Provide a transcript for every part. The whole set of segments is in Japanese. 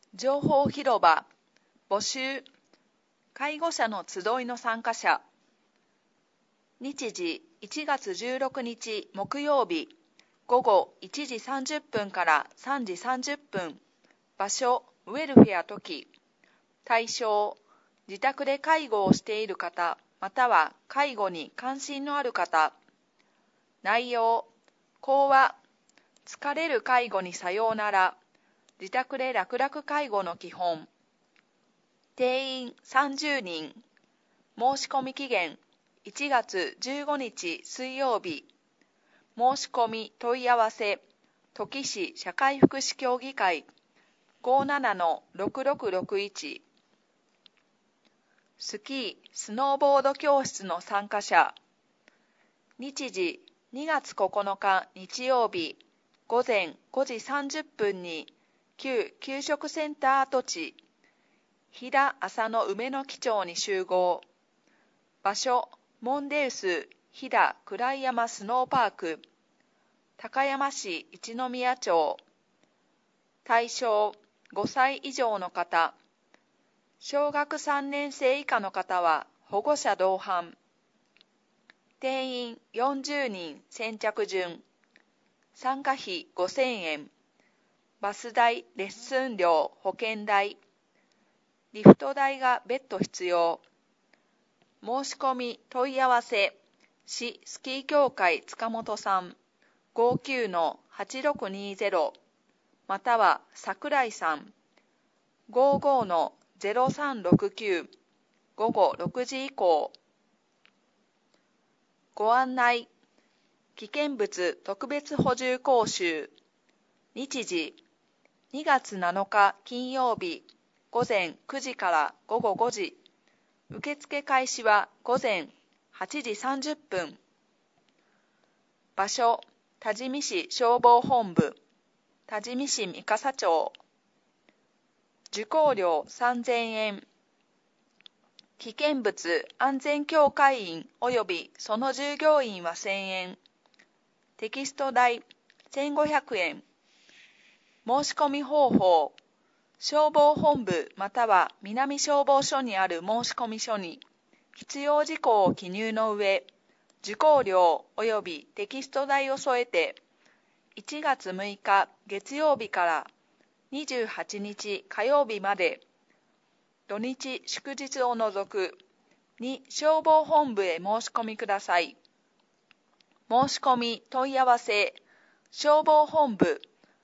情報広場募集介護者の集いの参加者日時1月16日木曜日午後1時30分から3時30分場所ウェルフェア時対象自宅で介護をしている方または介護に関心のある方内容講話疲れる介護にさようなら自宅で楽々介護の基本定員30人申し込み期限1月15日水曜日申し込み問い合わせ土岐市社会福祉協議会 57-6661 スキー・スノーボード教室の参加者日時2月9日日曜日午前5時30分に旧給食センター跡地飛騨浅野梅の木町に集合場所モンデウス飛騨倉山スノーパーク高山市一宮町対象5歳以上の方小学3年生以下の方は保護者同伴定員40人先着順参加費5000円バス代、レッスン料、保険代リフト代が別途必要申し込み問い合わせ市スキー協会塚本さん 59-8620 または桜井さん 55-0369 午後6時以降ご案内危険物特別補充講習日時2月7日金曜日午前9時から午後5時受付開始は午前8時30分場所多治見市消防本部多治見市三笠町受講料3000円危険物安全協会員及びその従業員は1000円テキスト代1500円申し込み方法消防本部または南消防署にある申し込み書に必要事項を記入の上受講料及びテキスト代を添えて1月6日月曜日から28日火曜日まで土日祝日を除くに消防本部へ申し込みください。申し込み問い合わせ消防本部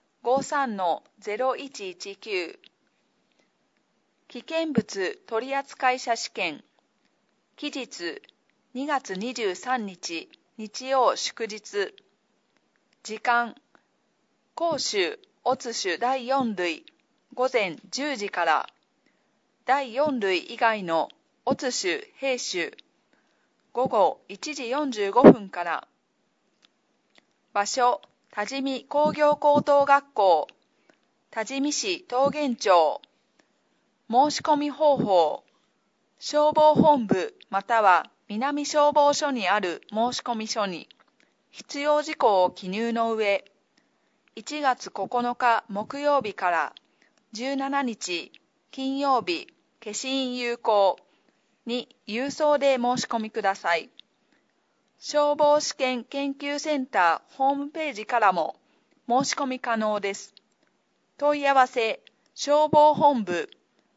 53-0119 危険物取扱者試験期日2月23日日曜祝日時間講習乙種第4類午前10時から第4類以外の乙種兵種午後1時45分から場所多治見工業高等学校多治見市桃源町申し込み方法消防本部または南消防署にある申し込み書に必要事項を記入の上1月9日木曜日から17日金曜日消印有効に郵送で申し込みください。消防試験研究センターホームページからも申し込み可能です。問い合わせ消防本部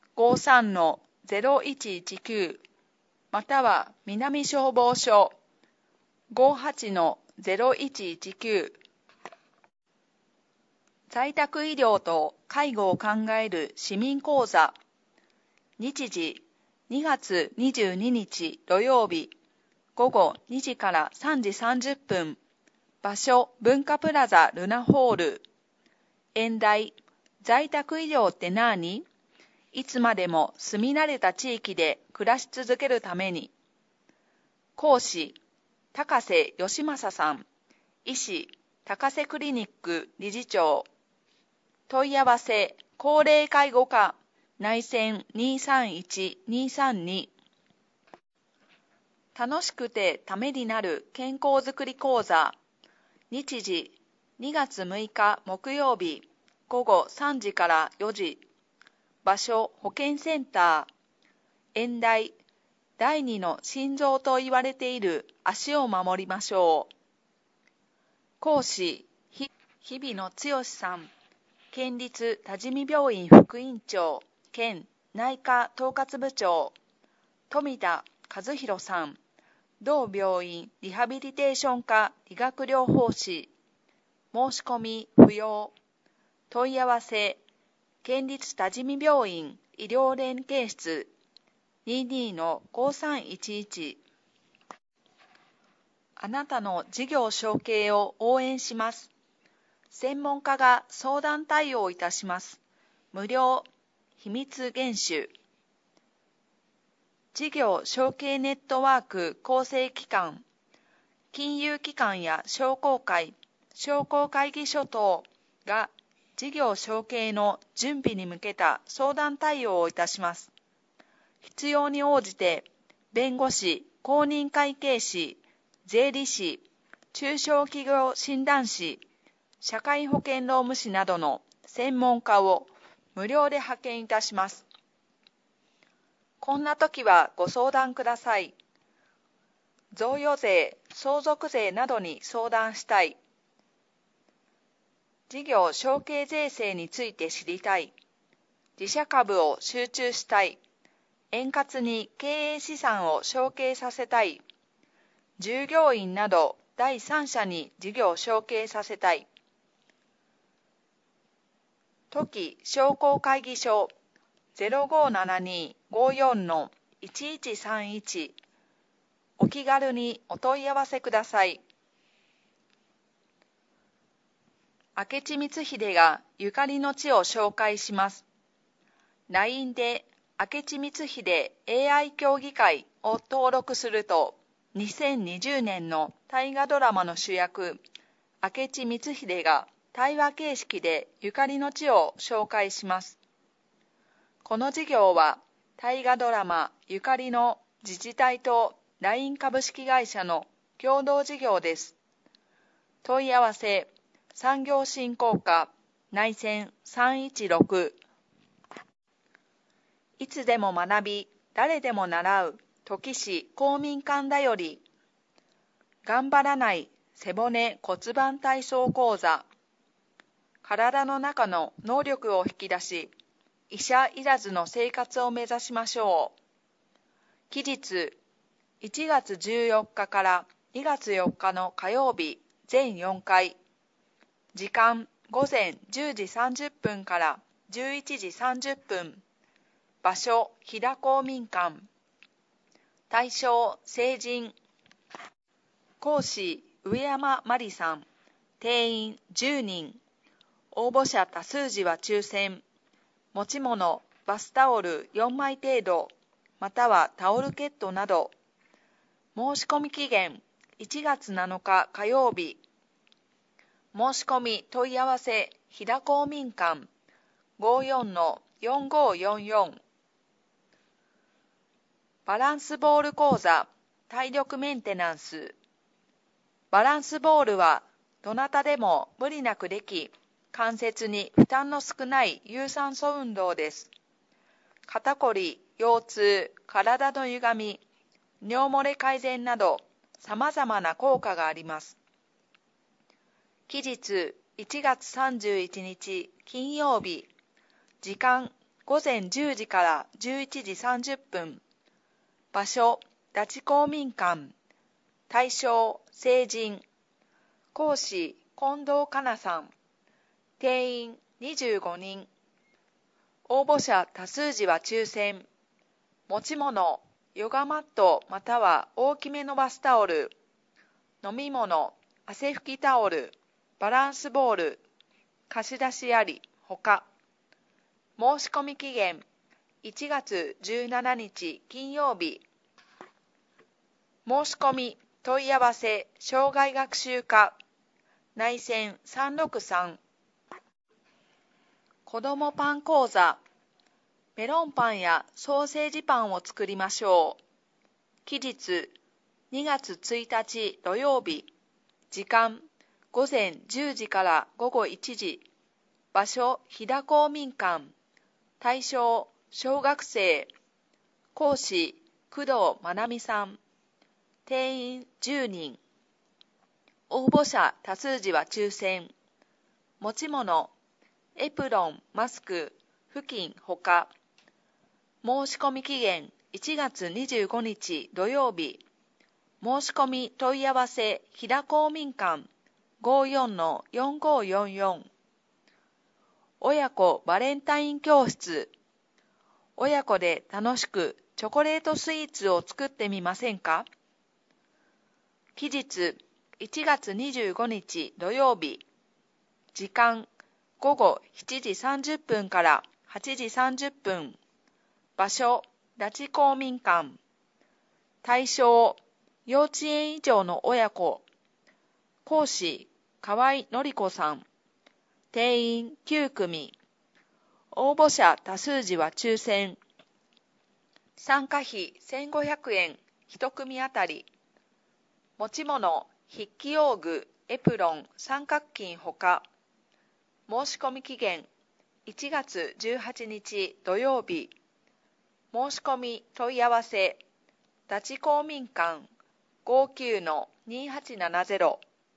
53-0119 または南消防署 58-0119 在宅医療と介護を考える市民講座日時2月22日土曜日午後2時から3時30分場所文化プラザルナホール演題在宅医療って何？いつまでも住み慣れた地域で暮らし続けるために講師高瀬義正さん医師高瀬クリニック理事長問い合わせ高齢介護課内線 231-232 楽しくてためになる健康づくり講座日時2月6日木曜日午後3時から4時場所保健センター。演題、第二の心臓と言われている足を守りましょう。講師、日比野剛さん。県立多治見病院副院長兼内科統括部長。富田和弘さん。同病院リハビリテーション科理学療法士。申し込み不要。問い合わせ、県立多治見病院医療連携室 22-5311。あなたの事業承継を応援します。専門家が相談対応いたします。無料、秘密厳守。事業承継ネットワーク構成機関、金融機関や商工会、商工会議所等が事業承継の準備に向けた相談対応をいたします。必要に応じて、弁護士、公認会計士、税理士、中小企業診断士、社会保険労務士などの専門家を無料で派遣いたします。こんな時はご相談ください。贈与税、相続税などに相談したい。事業承継税制について知りたい。自社株を集中したい。円滑に経営資産を承継させたい。従業員など第三者に事業承継させたい。登記商工会議所 0572-54-1131 お気軽にお問い合わせください。明智光秀がゆかりの地を紹介します。LINE で明智光秀 AI 協議会を登録すると、2020年の大河ドラマの主役、明智光秀が対話形式でゆかりの地を紹介します。この事業は大河ドラマゆかりの自治体と LINE 株式会社の共同事業です。問い合わせ、産業振興課内線316。いつでも学び、誰でも習う土岐市公民館だより。頑張らない背骨骨盤体操講座。体の中の能力を引き出し、医者いらずの生活を目指しましょう。期日、1月14日から2月4日の火曜日、全4回。時間、午前10時30分から11時30分。場所、飛騨公民館。対象、成人。講師、上山真理さん。定員10人。応募者多数時は抽選。持ち物、バスタオル4枚程度、またはタオルケットなど。申し込み期限、1月7日火曜日。申し込み問い合わせ、飛騨公民館 54-4544。バランスボール講座、体力メンテナンス。バランスボールは、どなたでも無理なくでき、関節に負担の少ない有酸素運動です。肩こり、腰痛、体の歪み、尿漏れ改善など、様々な効果があります。期日、1月31日金曜日。時間、午前10時から11時30分。場所、拉致公民館。対象、成人。講師、近藤香奈さん。定員25人。応募者多数時は抽選。持ち物、ヨガマットまたは大きめのバスタオル。飲み物、汗拭きタオル、バランスボール、貸し出しあり、ほか。申し込み期限、1月17日金曜日。申し込み、問い合わせ、障害学習課、内線363。子どもパン講座。メロンパンやソーセージパンを作りましょう。期日、2月1日土曜日。時間、午前10時から午後1時。場所、飛騨公民館。 対象小学生、講師工藤まなみさん、定員10人、応募者多数時は抽選、持ち物、エプロン、マスク、付近ほか、申し込み期限1月25日土曜日、申し込み問い合わせ飛騨公民館 54-4544 親子バレンタイン教室、親子で楽しくチョコレートスイーツを作ってみませんか？期日1月25日土曜日、時間午後7時30分から8時30分、場所拉致公民館、対象幼稚園以上の親子、講師河合典子さん、定員9組、応募者多数時は抽選、参加費1500円1組あたり、持ち物筆記用具、エプロン、三角巾ほか、申し込み期限1月18日土曜日、申し込み問い合わせ拉致公民館 59-2870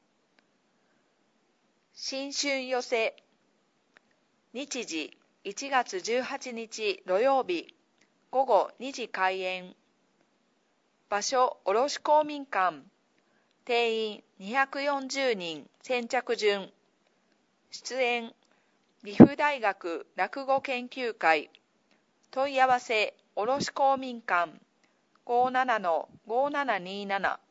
新春寄せ、日時1月18日土曜日午後2時開演、場所卸公民館、定員240人先着順、出演岐阜大学落語研究会、問い合わせ卸公民館 57-5727